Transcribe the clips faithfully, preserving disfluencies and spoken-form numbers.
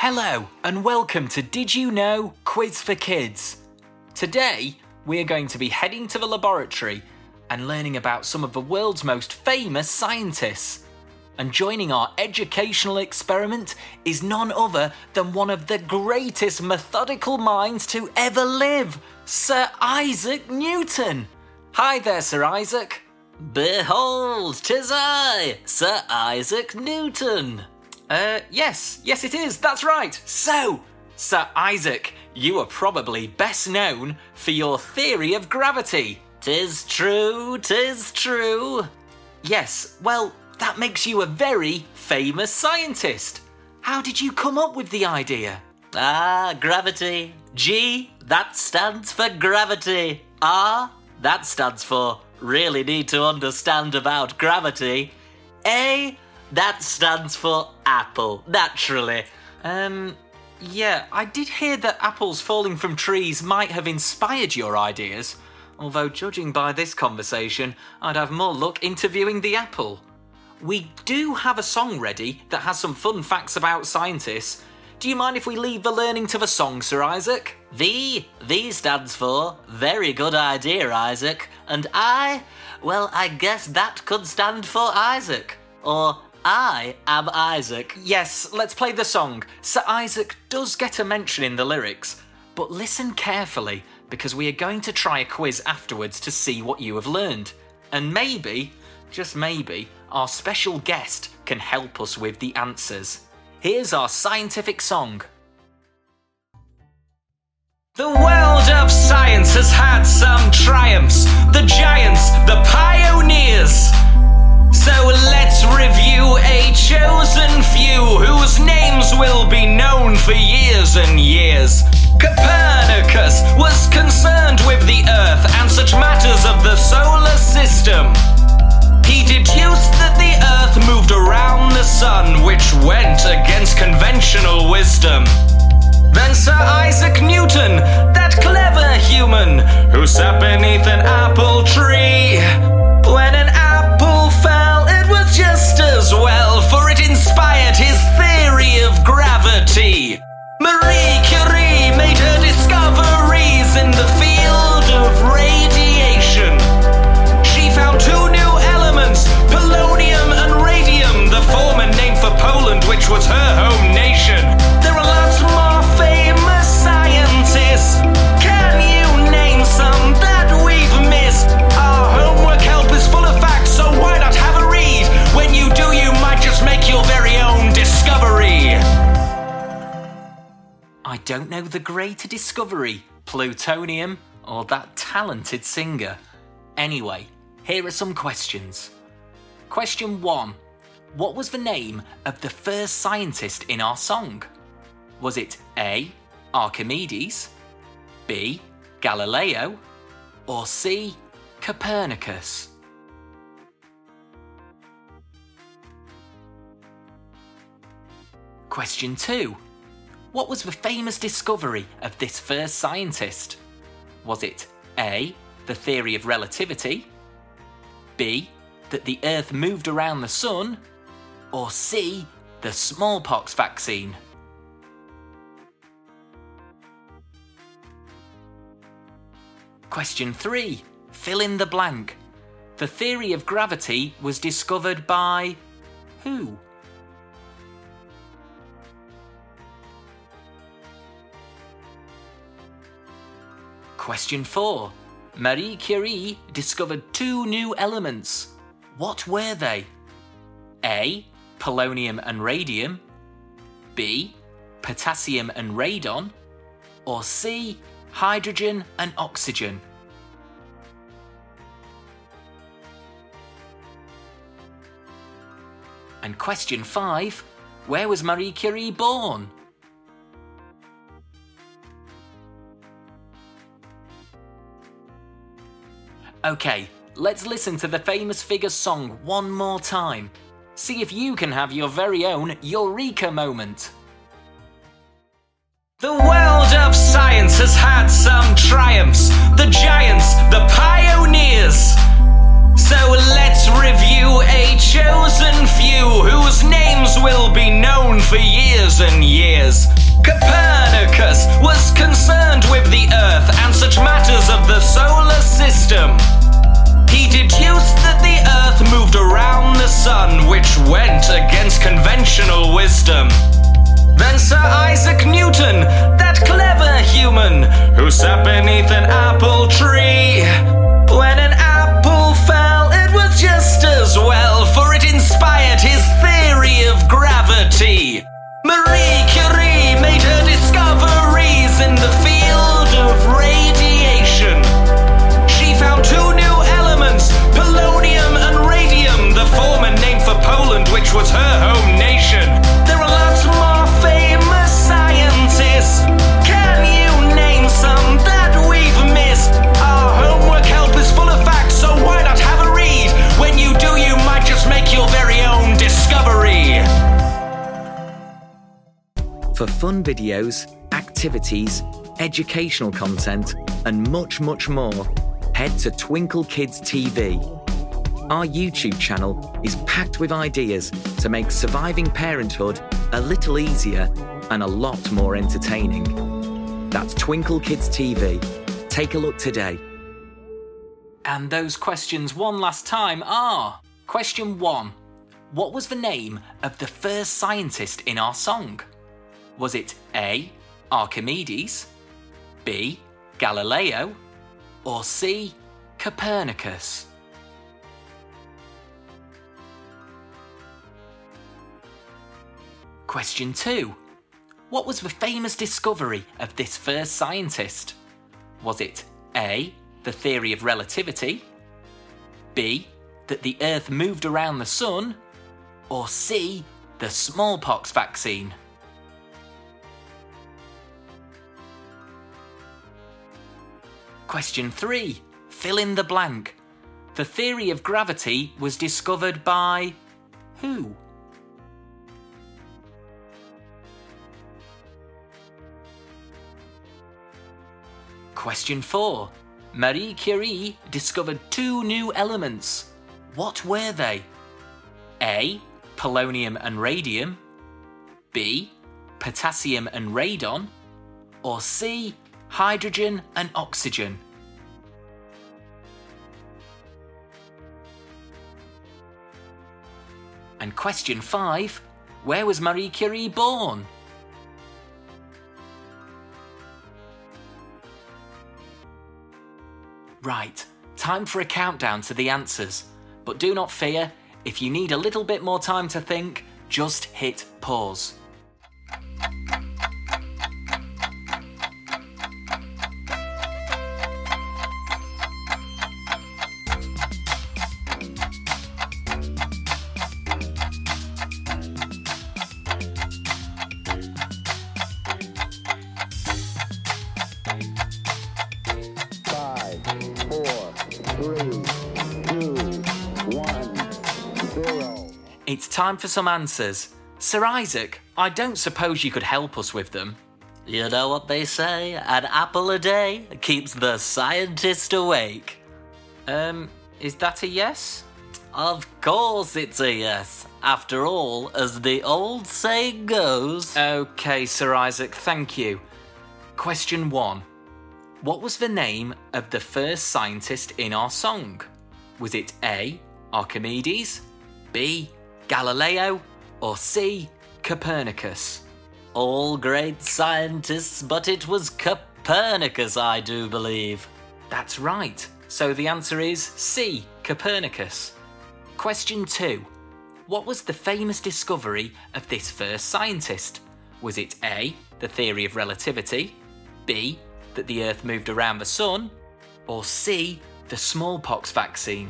Hello and welcome to Did You Know? Quiz for Kids. Today, we're going to be heading to the laboratory and learning about some of the world's most famous scientists. And joining our educational experiment is none other than one of the greatest methodical minds to ever live, Sir Isaac Newton. Hi there, Sir Isaac. Behold, 'tis I, Sir Isaac Newton. Uh, yes, yes it is, that's right. So, Sir Isaac, you are probably best known for your theory of gravity. 'Tis true, 'tis true. Yes, well, that makes you a very famous scientist. How did you come up with the idea? Ah, gravity. G, that stands for gravity. R, that stands for really need to understand about gravity. A, that stands for apple, naturally. Um, yeah, I did hear that apples falling from trees might have inspired your ideas, although judging by this conversation, I'd have more luck interviewing the apple. We do have a song ready that has some fun facts about scientists. Do you mind if we leave the learning to the song, Sir Isaac? V, V stands for very good idea, Isaac. And I, well, I guess that could stand for Isaac. Or I am Isaac. Yes, let's play the song. Sir Isaac does get a mention in the lyrics, but listen carefully because we are going to try a quiz afterwards to see what you have learned. And maybe, just maybe, our special guest can help us with the answers. Here's our scientific song. The world of science has had some triumphs. The giants, the pioneers. So let's review a chosen few whose names will be known for years and years. Copernicus was concerned with the Earth and such matters of the solar system. He deduced that the Earth moved around the Sun, which went against conventional wisdom. Then Sir Isaac Newton, that clever human, who sat beneath an apple tree. When an apple fell, it was just as well, for it inspired his theory of gravity. Marie Curie made her discoveries in the field of radiation. She found two new elements, polonium and radium, the former named for Poland, which was her home nation. There are lots more famous scientists. Can you name some that we've missed? Our homework help is full of facts, so why not have a read? When you do, you might just make your very own discovery. I don't know the greater discovery, plutonium, or that talented singer. Anyway, here are some questions. Question one. What was the name of the first scientist in our song? Was it A, Archimedes, B, Galileo, or C, Copernicus? Question two. What was the famous discovery of this first scientist? Was it A, the theory of relativity, B, that the Earth moved around the Sun, or C, the smallpox vaccine? Question three. Fill in the blank. The theory of gravity was discovered by who? Question four. Marie Curie discovered two new elements. What were they? A, polonium and radium, B, potassium and radon, or C, hydrogen and oxygen? And question five, where was Marie Curie born? Okay, let's listen to the famous figure song one more time. See if you can have your very own Eureka moment. The world of science has had some triumphs. The giants, the pioneers. So let's review a chosen few whose names will be known for years and years. conventional wisdom. Then Sir Isaac Newton, that clever human who sat beneath an apple tree. When an apple fell, it was just as well, for it inspired his theory of gravity. Marie Curie made her discoveries in the field of radiation. She found two new elements, polonium and radium, the former named for Poland, which was her home nation. There are lots more famous scientists. Can you name some that we've missed? Our homework help is full of facts, so why not have a read? When you do, you might just make your very own discovery. For fun videos, activities, educational content, and much, much more, head to Twinkle Kids T V. Our YouTube channel is packed with ideas to make surviving parenthood a little easier and a lot more entertaining. That's Twinkle Kids T V. Take a look today. And those questions one last time are... Question one. What was the name of the first scientist in our song? Was it A, Archimedes, B, Galileo, or C, Copernicus? Question two. What was the famous discovery of this first scientist? Was it A, the theory of relativity, B, that the Earth moved around the sun, or C, the smallpox vaccine? Question three. Fill in the blank. The theory of gravity was discovered by who? Question four. Marie Curie discovered two new elements. What were they? A, polonium and radium, B, potassium and radon, or C, hydrogen and oxygen? And question five, where was Marie Curie born? Right, time for a countdown to the answers. But do not fear, if you need a little bit more time to think, just hit pause. It's time for some answers. Sir Isaac, I don't suppose you could help us with them. You know what they say, an apple a day keeps the scientist awake. Um, is that a yes? Of course it's a yes. After all, as the old saying goes... Okay, Sir Isaac, thank you. Question one. What was the name of the first scientist in our song? Was it A, Archimedes, B, Galileo, or C, Copernicus? All great scientists, but it was Copernicus, I do believe. That's right. So the answer is C, Copernicus. Question two. What was the famous discovery of this first scientist? Was it A, the theory of relativity, B, that the Earth moved around the sun, or C, the smallpox vaccine?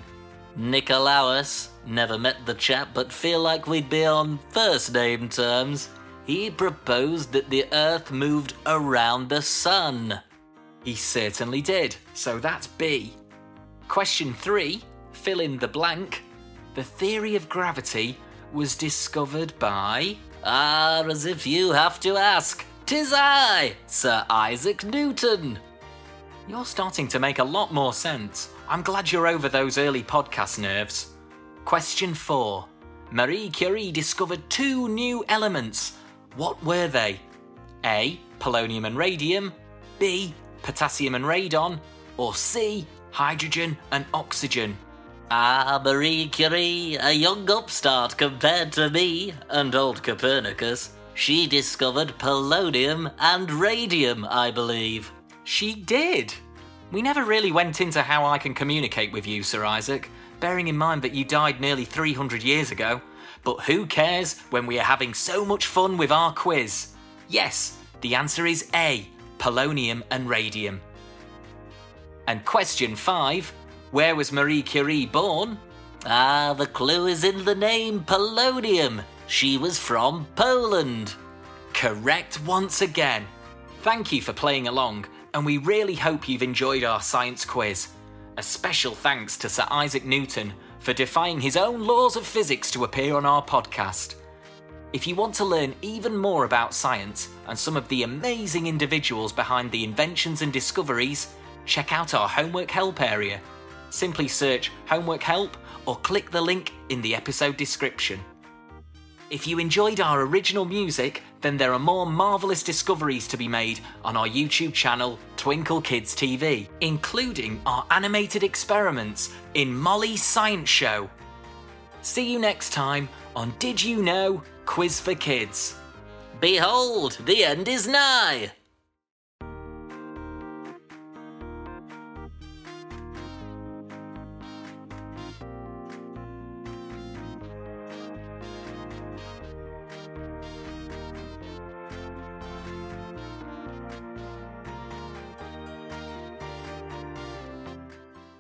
Nicolaus, never met the chap but feel like we'd be on first name terms. He proposed that the Earth moved around the sun. He certainly did, so that's B. Question three, fill in the blank. The theory of gravity was discovered by... Ah, as if you have to ask. 'Tis I, Sir Isaac Newton. You're starting to make a lot more sense. I'm glad you're over those early podcast nerves. Question four. Marie Curie discovered two new elements. What were they? A, polonium and radium, B, potassium and radon, or C, hydrogen and oxygen? Ah, Marie Curie, a young upstart compared to me and old Copernicus. She discovered polonium and radium, I believe. She did? We never really went into how I can communicate with you, Sir Isaac, bearing in mind that you died nearly three hundred years ago. But who cares when we are having so much fun with our quiz? Yes, the answer is A, polonium and radium. And question five, where was Marie Curie born? Ah, the clue is in the name polonium. She was from Poland. Correct once again. Thank you for playing along, and we really hope you've enjoyed our science quiz. A special thanks to Sir Isaac Newton for defying his own laws of physics to appear on our podcast. If you want to learn even more about science and some of the amazing individuals behind the inventions and discoveries, check out our homework help area. Simply search homework help or click the link in the episode description. If you enjoyed our original music, then there are more marvellous discoveries to be made on our YouTube channel, Twinkle Kids T V, including our animated experiments in Molly's Science Show. See you next time on Did You Know? Quiz for Kids. Behold, the end is nigh!